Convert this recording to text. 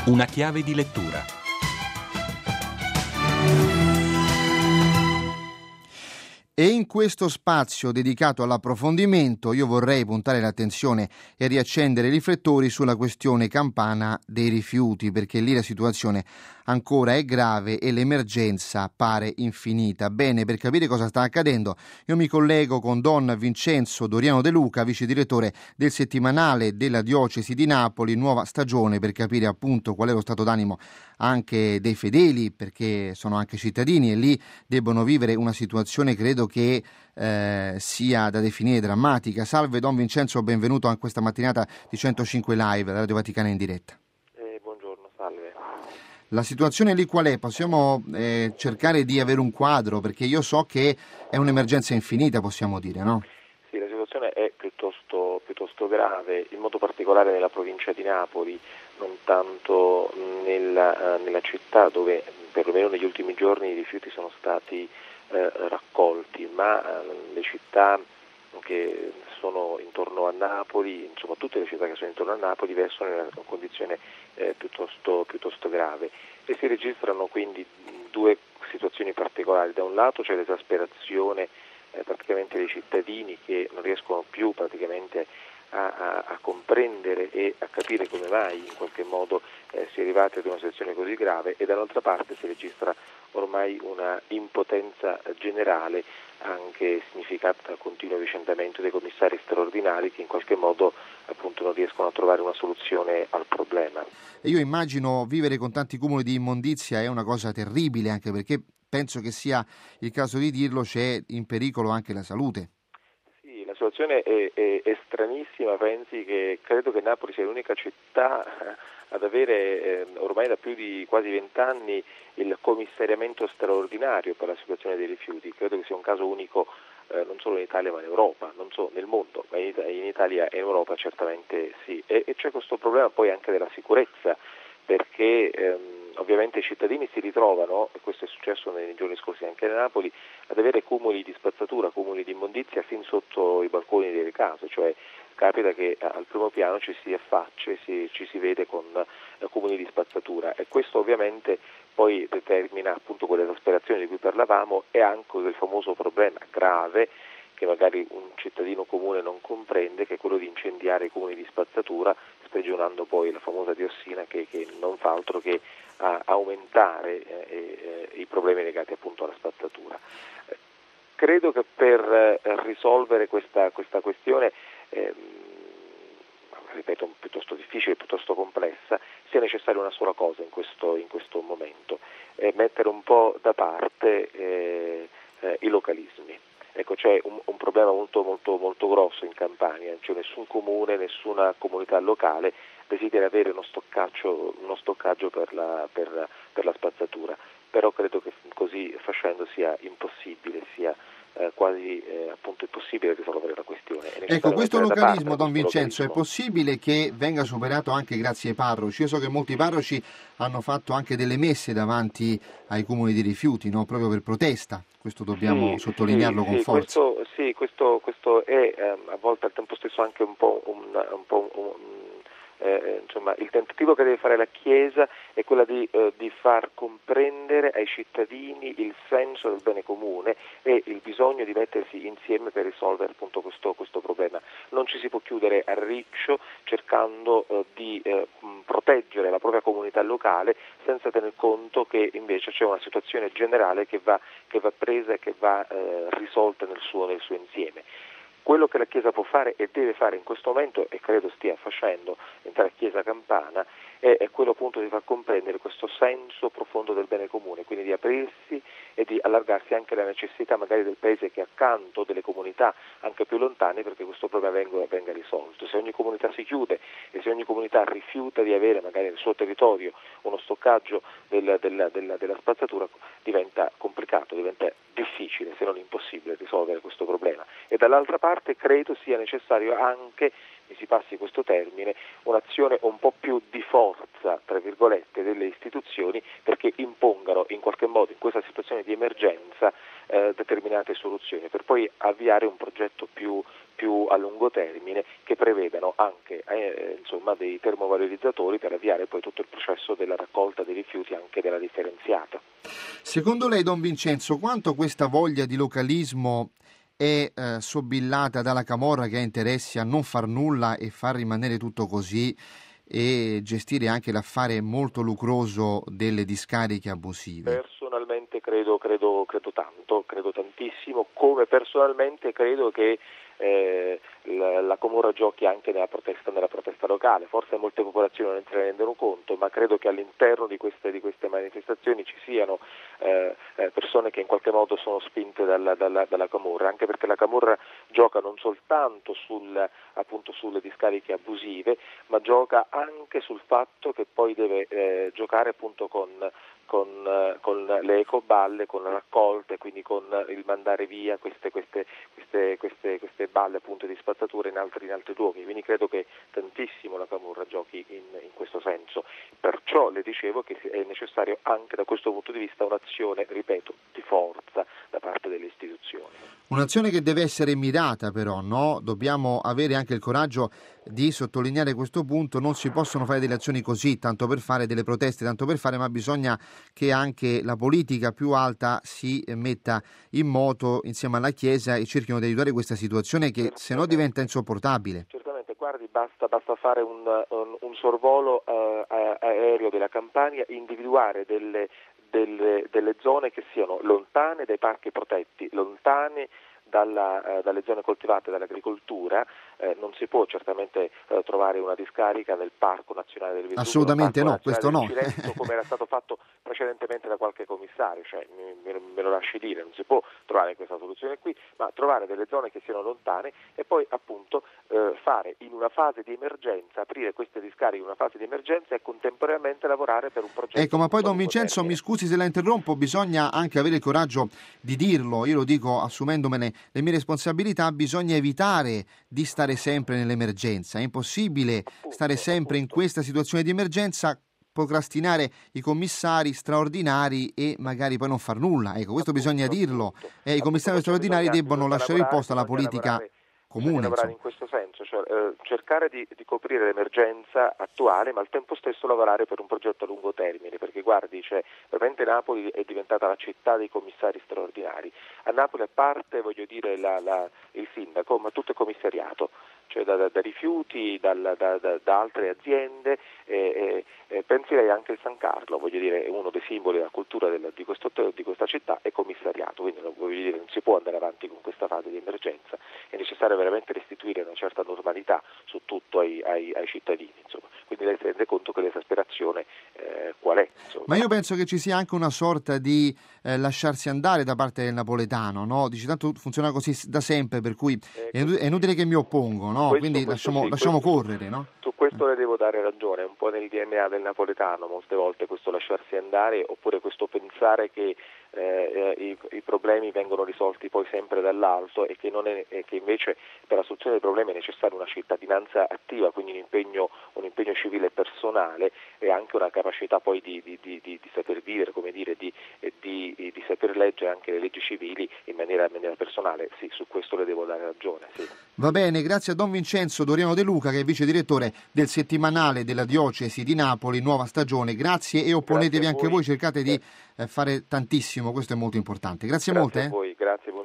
Una chiave di lettura. E in questo spazio dedicato all'approfondimento io vorrei puntare l'attenzione e riaccendere i riflettori sulla questione campana dei rifiuti, perché lì la situazione ancora è grave e l'emergenza pare infinita. Bene, per capire cosa sta accadendo io mi collego con Don Vincenzo Doriano De Luca, vice direttore del settimanale della Diocesi di Napoli, Nuova Stagione, per capire appunto qual è lo stato d'animo anche dei fedeli, perché sono anche cittadini e lì debbono vivere una situazione credo che sia da definire drammatica. Salve Don Vincenzo, benvenuto a questa mattinata di 105 Live, la Radio Vaticana in diretta. Buongiorno, salve. La situazione lì qual è? Possiamo cercare di avere un quadro, perché io so che è un'emergenza infinita, possiamo dire, no? Sì, la situazione è piuttosto grave, in modo particolare nella provincia di Napoli, non tanto nella città dove perlomeno negli ultimi giorni i rifiuti sono stati raccolti, ma le città che sono intorno a Napoli, insomma tutte le città che sono intorno a Napoli versano in una condizione piuttosto grave e si registrano quindi due situazioni particolari. Da un lato c'è l'esasperazione praticamente dei cittadini che non riescono più praticamente a comprendere e a capire come mai in qualche modo si è arrivati ad una situazione così grave, e dall'altra parte si registra ormai una impotenza generale, anche significata dal continuo avvicendamento dei commissari straordinari che in qualche modo appunto non riescono a trovare una soluzione al problema. E io immagino vivere con tanti cumuli di immondizia è una cosa terribile, anche perché penso che sia il caso di dirlo, c'è in pericolo anche la salute. Sì, la situazione è stranissima, pensi che credo che Napoli sia l'unica città ad avere ormai da più di quasi 20 anni il commissariamento straordinario per la situazione dei rifiuti. Credo che sia un caso unico non solo in Italia ma in Europa, non so nel mondo, ma in Italia e in Europa certamente sì. E c'è questo problema poi anche della sicurezza, perché ovviamente i cittadini si ritrovano, e questo è successo nei giorni scorsi anche a Napoli, ad avere cumuli di spazzatura, cumuli di immondizia fin sotto i balconi delle case, cioè capita che al primo piano ci si affaccia e ci si vede con cumuli di spazzatura, e questo ovviamente poi determina appunto quell'esasperazione di cui parlavamo e anche il famoso problema grave che magari un cittadino comune non comprende, che è quello di incendiare i cumuli di spazzatura, sprigionando poi la famosa diossina che non fa altro che aumentare i problemi legati appunto alla spazzatura. Credo che per risolvere questa questione, ripeto, piuttosto difficile, piuttosto complessa, sia necessaria una sola cosa in questo momento, mettere un po' da parte i localismi. Ecco, c'è un problema molto grosso in Campania, cioè nessun comune, nessuna comunità locale desidera avere uno stoccaggio per la spazzatura, però credo che così facendo sia impossibile, sia quasi appunto impossibile risolvere la questione. Ecco, questo localismo, Don Vincenzo, è possibile che venga superato anche grazie ai parroci? Io so che molti parroci hanno fatto anche delle messe davanti ai cumuli di rifiuti, no? Proprio per protesta. Questo dobbiamo sottolinearlo con forza. Questo è a volte al tempo stesso anche un po' insomma, il tentativo che deve fare la Chiesa è quella di far comprendere ai cittadini il senso del bene comune e il bisogno di mettersi insieme per risolvere appunto questo problema. Non ci si può chiudere a riccio cercando di proteggere la propria comunità locale senza tener conto che invece c'è una situazione generale che va presa e che va risolta nel suo insieme. Quello che la Chiesa può fare e deve fare in questo momento, e credo stia facendo l'intera Chiesa campana, è quello appunto di far comprendere questo senso profondo del bene comune, quindi di aprirsi e di allargarsi anche alla necessità magari del paese che è accanto, delle comunità anche più lontane, perché questo problema venga risolto. Se ogni comunità si chiude e se ogni comunità rifiuta di avere magari nel suo territorio uno stoccaggio della spazzatura, diventa complicato, diventa difficile, se non impossibile, risolvere questo problema. E dall'altra parte credo sia necessario anche, mi si passi questo termine, un'azione un po' più di forza, tra virgolette, delle istituzioni perché impongano in qualche modo in questa situazione di emergenza determinate soluzioni, per poi avviare un progetto più a lungo termine che prevedano anche insomma dei termovalorizzatori per avviare poi tutto il processo della raccolta dei rifiuti anche della differenziata. Secondo lei, Don Vincenzo, quanto questa voglia di localismo è sobillata dalla camorra, che ha interessi a non far nulla e far rimanere tutto così e gestire anche l'affare molto lucroso delle discariche abusive? Personalmente credo tantissimo, come personalmente credo che la camorra giochi anche nella protesta locale. Forse molte popolazioni non se ne rendono conto, ma credo che all'interno di queste manifestazioni ci siano persone che in qualche modo sono spinte dalla camorra, anche perché la camorra gioca non soltanto sulle discariche abusive, ma gioca anche sul fatto che poi deve giocare appunto con le ecoballe, con la raccolta, quindi con il mandare via queste balle appunto di spazzatura in altri luoghi. Quindi credo che tantissimo la camorra giochi in questo senso. Perciò le dicevo che è necessario anche da questo punto di vista un'azione, ripeto, di forza da parte delle istituzioni. Un'azione che deve essere mirata, però, no? Dobbiamo avere anche il coraggio di sottolineare questo punto. Non si possono fare delle azioni così, tanto per fare, delle proteste tanto per fare, ma bisogna che anche la politica più alta si metta in moto insieme alla Chiesa e cerchino di aiutare questa situazione che se no diventa insopportabile. Certamente, guardi, basta fare un sorvolo aereo della Campania, individuare delle zone che siano lontane dai parchi protetti, lontane dalle zone coltivate dall'agricoltura. Non si può certamente trovare una discarica nel Parco Nazionale del Vesuvio. Assolutamente no, questo no. Cilento, come era stato fatto precedentemente da qualche commissario, cioè me lo lasci dire, non si può trovare questa soluzione qui, ma trovare delle zone che siano lontane e poi appunto fare in una fase di emergenza, aprire queste discariche in una fase di emergenza e contemporaneamente lavorare per un progetto. Ecco, ma poi Don Vincenzo, mi scusi se la interrompo, bisogna anche avere il coraggio di dirlo, io lo dico assumendomene le mie responsabilità, bisogna evitare di stare sempre nell'emergenza, è impossibile stare sempre in questa situazione di emergenza, procrastinare i commissari straordinari e magari poi non far nulla. Ecco, questo bisogna dirlo. I commissari straordinari debbono lasciare il posto alla politica comune. Lavorare in questo senso, cioè cercare di coprire l'emergenza attuale, ma al tempo stesso lavorare per un progetto a lungo termine, perché guardi, veramente Napoli è diventata la città dei commissari straordinari. A Napoli, a parte, voglio dire, il sindaco, ma tutto è commissariato, cioè da rifiuti, da altre aziende, pensi lei anche il San Carlo, voglio dire, è uno dei simboli della cultura di questa città, è commissariato, quindi voglio dire, non si può andare avanti con questa fase di emergenza, è necessario veramente restituire una certa normalità su tutto ai cittadini, insomma. Quindi lei si rende conto che l'esasperazione qual è? Insomma. Ma io penso che ci sia anche una sorta di lasciarsi andare da parte del napoletano, no? Dici, tanto funziona così da sempre, per cui è inutile che mi oppongo, no? Quindi lasciamo correre, no? Su questo le devo dare ragione, è un po' nel DNA del napoletano molte volte questo lasciarsi andare, oppure questo pensare che i problemi vengono risolti poi sempre dall'alto e che invece per la soluzione dei problemi è necessaria una cittadinanza attiva, quindi un impegno civile e personale e anche una capacità poi di saper vivere, come dire, di saper leggere anche le leggi civili in maniera personale. Sì, su questo le devo dare ragione. Sì. Va bene, grazie a Don Vincenzo Doriano De Luca, che è vice direttore del settimanale della Diocesi di Napoli, Nuova Stagione. Grazie e opponetevi anche voi, cercate di fare tantissimo, questo è molto importante. Grazie molte. A voi, grazie.